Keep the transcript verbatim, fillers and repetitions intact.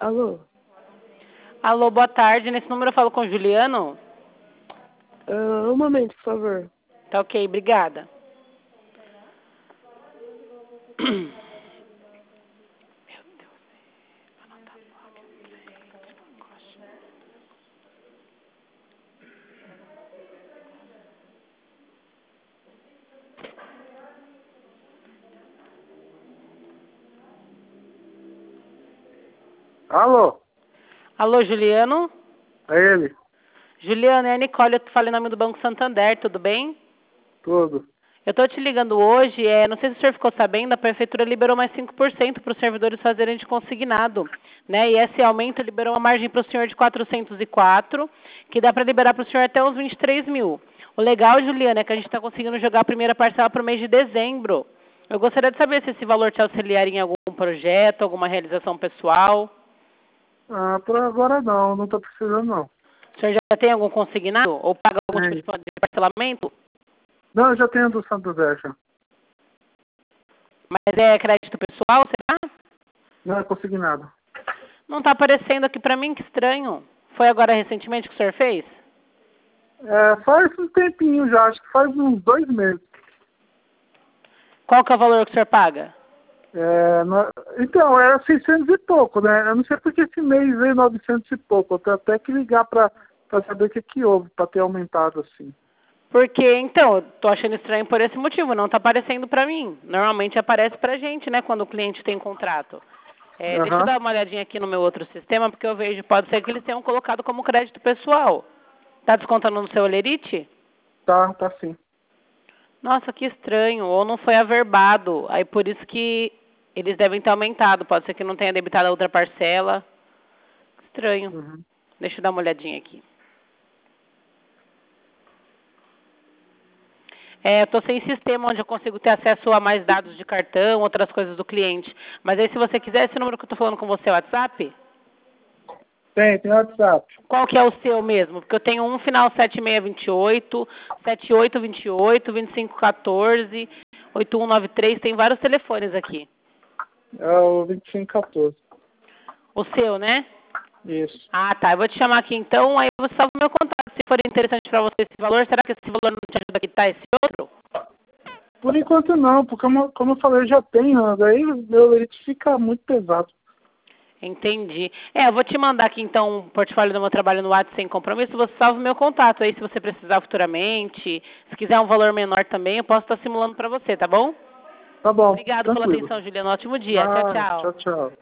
Alô? Alô, boa tarde. Nesse número eu falo com o Juliano? Uh, um momento, por favor. Tá ok, obrigada. Alô? Alô, Juliano? É ele? Juliano, é a Nicole, eu falei em nome do Banco Santander, tudo bem? Tudo. Eu tô te ligando hoje, é, não sei se o senhor ficou sabendo, a Prefeitura liberou mais cinco por cento para os servidores fazerem de consignado, né? E esse aumento liberou uma margem para o senhor de quatrocentos e quatro, que dá para liberar para o senhor até os vinte e três mil. O legal, Juliana, é que a gente está conseguindo jogar a primeira parcela para o mês de dezembro. Eu gostaria de saber se esse valor te auxiliaria em algum projeto, alguma realização pessoal. Ah, por agora não, não tô precisando não. O senhor já tem algum consignado? Ou paga algum Tem. tipo de parcelamento? Não, eu já tenho do Santander já. Mas é crédito pessoal, será? Não é consignado. Não está aparecendo aqui para mim, que estranho. Foi agora recentemente que o senhor fez? É, faz um tempinho já, acho que faz uns dois meses. Qual que é o valor que o senhor paga? É, no- então, era seiscentos e pouco, né? Eu não sei porque esse mês veio novecentos e pouco. Eu tenho até que ligar pra, pra saber o que que houve, pra ter aumentado assim. Porque, então, eu tô achando estranho por esse motivo, não está aparecendo para mim. Normalmente aparece pra gente, né, quando o cliente tem contrato. É, deixa eu Aham. dar uma olhadinha aqui no meu outro sistema, porque eu vejo, pode ser que eles tenham colocado como crédito pessoal. Tá descontando no seu Olerite? Tá, tá sim. Nossa, que estranho. Ou não foi averbado. Aí por isso que eles devem ter aumentado. Pode ser que não tenha debitado a outra parcela. Estranho. Uhum. Deixa eu dar uma olhadinha aqui. É, eu tô sem sistema onde eu consigo ter acesso a mais dados de cartão, outras coisas do cliente. Mas aí se você quiser, esse número que eu tô falando com você é o WhatsApp? Tem, tem WhatsApp. Qual que é o seu mesmo? Porque eu tenho um final sete seis dois oito, sete oito dois oito, dois cinco um quatro, oito um nove três. Tem vários telefones aqui. É o vinte e cinco quatorze. O seu, né? Isso. Ah, tá. Eu vou te chamar aqui então, aí você salva o meu contato. Se for interessante para você esse valor, será que esse valor não te ajuda a quitar esse outro? Por enquanto não, porque como, como eu falei, eu já tenho, daí meu leite fica muito pesado. Entendi. É, eu vou te mandar aqui então um portfólio do meu trabalho no WhatsApp sem compromisso. Você salva o meu contato aí se você precisar futuramente. Se quiser um valor menor também, eu posso estar simulando para você, tá bom? Tá bom, Obrigado pela tranquilo. atenção, Juliana. Ótimo dia. Tchau, Ah, tchau. tchau, tchau.